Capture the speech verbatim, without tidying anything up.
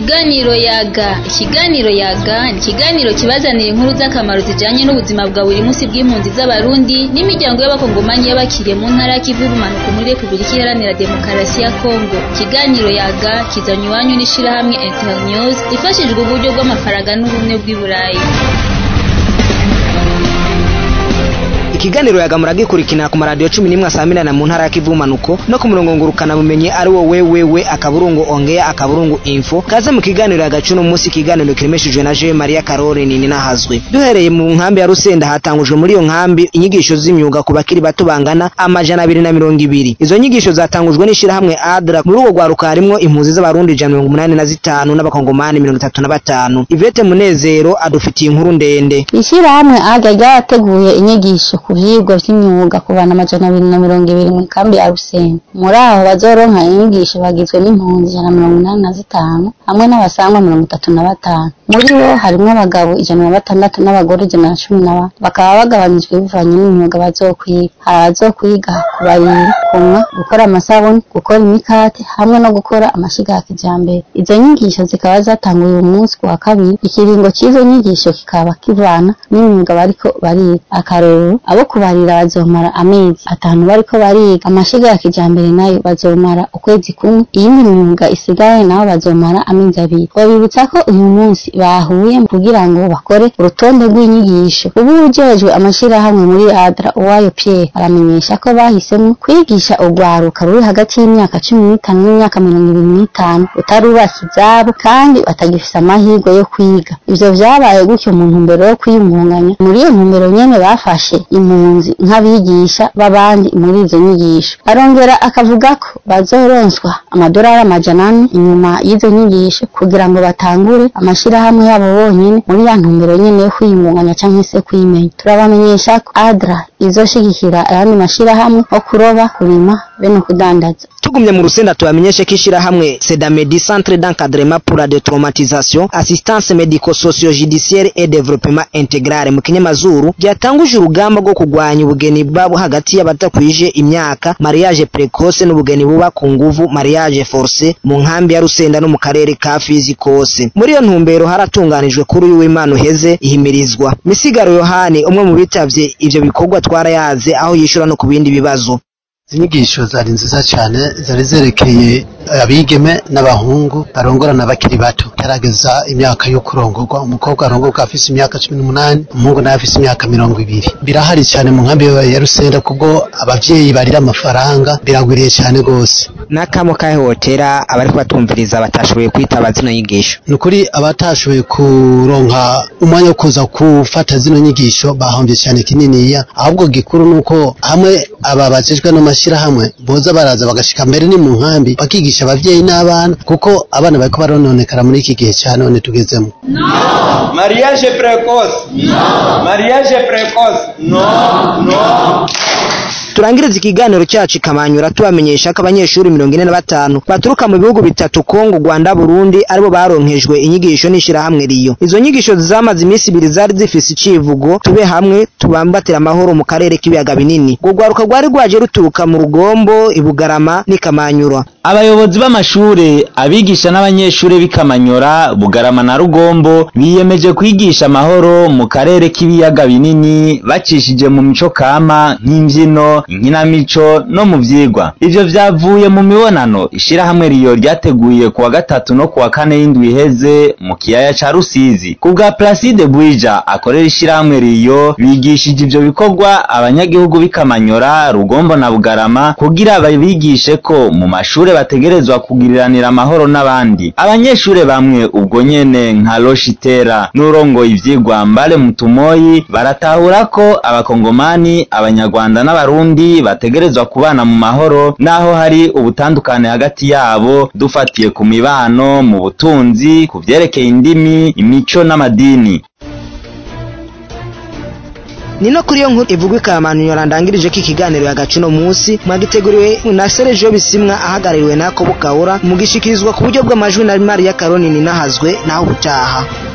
Ikiganiro Yaga. Ikiganiro Yaga ni ikiganiro kibazanira inkuru z'akamaro zijanye n'ubuzima bwa buri munsi bw'impunzi z'Abarundi n'imiryango y'abakongomanyi y'abakiriye mu ntara ya Kivu y'Ubumanuko muri Repubulika Iharanira Demokarasi ya Kongo. Ikiganiro Yaga kizanywe iwanyu n'ishirahamwe Internews rifashijwe uburyo bw'amafaranga n'ubumwe bw'i Burayi. Ikiganiro Yaga muragikurikina ku maradio cumi n'imwe asamirana mu ntara ya Kivu y'Ubumanuko no ku murongo ngurukana bumenye ari wo wewewe akaburungu ongea akaburungu info. Kaze mu kiganiro Yaga cuno munsi kiganiro kiremeshejwe na Jean Maria Caroline nini nahazwe. Duhereye mu nkambi ya Rusenda hatangujwe muri iyo nkambi inyigisho z'imyuga ku bakiri bato bangana amajana abiri na mirongo ibiri. Izo nyigisho zatangujwe n'ishirahamwe Adra muri uwo gwaruka harimo impunzi z'Abarundi ijana na mirongo umunani na zitanu n'abakongomani mirongo itatu na batanu. Ivete Munezero adufitiye inkuru ndende. Ishirahamwe Adra ryateguye inyigisho ku vyigwa vy'imyuga ku bana amajana abiri na mirongo ibiri mu kambi ya Rusenda. Muri aho bazoronka inyigisho bagizwe n'impunzi ijana na mirongo inani na zitanu hamwe n'abasangwa mirongo itatu na batanu. Muri bo harimo abagabo ijana na batandatu n'abagore ijana na cumi na bane. Bakaba bagabanijwe bivanye n'imyuga bazokwiga. Hari abazokwiga kubarira, kumwa, gukora amasabuni, gukora imikate hamwe no gukora amashiga ya kijambere. Izo nyigisho zikaba zatanguye uyu munsi ku wa kabiri. Ikiringo cy'izo nyigisho kikaba kivana n'imyuga bariko bariga. Akarero abo kubarira bazomara amezi atanu bariko bariga, amashiga ya kijambere nayo bazomara ukwezi kumwe, iyindi myuga isigaye naho bazomara amezi abiri. Babibutsa ko uyu munsi bahuye kugira ngo bakore urutonde rw'inyigisho. Ubu ujejwe amashirahamwe muri Adra Uwayo Pierre aramenyesha ko bahisemo kwigisha urwaruka ruri hagati y'imyaka cumi n'itanu n'imyaka mirongo ibiri n'itanu utarubaka izabo kandi batagifise amahirwe yo kwiga. Ivyo vyabaye gutyo mu ntumbero yo kwiyungunganya. Muri iyo ntumbero nyene bafashe impunzi nk'abigisha babandi muri izo nyigisho. Arongera akavuga ko bazoronswa amadolari amajana ane inyuma y'izo nyigisho kugira ngo batangure amashirahamwe yabo bonyene muri ya ntumbero nyene yo kwiyungunganya canke se kwimenya. Turabamenyesha ko Adra izoshigikira ayandi mashirahamwe yo kuroba, kurima be no kudandaza. Tugumye mu Rusenda tubamenyeshe ko ishirahamwe Sedamedi Centre d'Encadrement pour la Détraumatisation, Assistance Médico-Socio-Judiciaire et Développement Intégral mu kinyamazuru ryatanguje urugamba rwo kugwanya ubugeni bwabo hagati y'abatakwije imyaka, mariage précoce n'ubugeni buba ku nguvu, mariage forcé mu nkambi ya Rusenda no mu karere ka Fizi kose. Muri iyo ntumbero haratunganijwe kuri uyu w'Imana uheze ihimirizwa. Misigaro Yohani umwe mu bitavye ivyo bikorwa twarayaze aho yishura no ku bindi bibazo. Inyigisho zari nziza cyane zari zerekeye abigeme n'abahungu barongorana bakiri bato tarageza imyaka yo kurongorwa. Umukobwa arongorwa afise imyaka cumi n'umunani, umuhungu nawe afise imyaka mirongo ibiri. Birahari cyane mu nkambi ya Rusenda kubwo abavyeyi barira amafaranga biragwiriye cyane gose. Nakamo kahotera abari kubatumviriza batashoboye kwitaba zino nyigisho. Nukuri abatashoboye kuronka umwanya wo kuza gufata zino nyigisho bahombye cyane kininiya. Ahubwo gikuru nuko hamwe ababajejwe no mashirahamwe boza baraza bagashika mbere ni mu nkambi bakigisha abavyeyi n'abana kuko abana bariko barononekara muri iki gihe cyane none tugezemo. No mariage précoce. No mariage précoce. No no. Turangiriza ikiganiro cyacu Kamanyura tubamenyesha ko abanyeshuri mirongo ine na batanu baturuka mu bihugu bitatu Kongo, Rwanda, Burundi aribo baronkejwe inyigisho n'ishirahamwe Riyo. Izo nyigisho zamaze iminsi ibiri zari zifise icivugo tube hamwe tubambatira amahoro mu karere k'ibiyaga binini. Ngo gwaruka rwari rwaje ruturuka mu Rugombo, Ibugarama n'Ikamanyura. Abayobozi b'amashure, abigisha n'abanyeshure b'Ikamanyura, Bugarama na Rugombo biyemeje kwigisha amahoro mu karere k'ibiyaga binini bacishije mu mico kama nk'imbyino, inkinamico no mu vyigwa. Ivyo vyavuye mu mibonano ishirahamwe Riyo ryateguye kuwa gatatu no kuwa kane y'indwi iheze mu kiyaya ca Rusizi. Kubwa Placide Bwija akorera ishirahamwe Riyo bigishije ivyo bikorwa abanyagihugu b'Ikamanyura, Rugombo na Bugarama kugira babigishe ko mu mashure bategerezwa kugiriranira amahoro n'abandi. Abanyeshure bamwe ubwo nyene nka Roshitera n'urongoye ivyigwa Mbale Mutumoyi baratahura ko abakongomani, abanyarwanda n'abarundi bategerezwa kubana mu mahoro naho hari ubutandukane hagati yabo dufatiye ku mibano, mu butunzi, ku vyerekeye indimi, imico n'amadini. Nino kuri yo nkuru ivugwa Kamanyura ndangirije ko ikiganiro yagacuno munsi mwagiteguriwe na Sergio Bisimwa ahagarariwe na Kobo Kaura mugishikirizwa ku buryo bw'amajwi na Maria Caroline nahazwe naho butaha.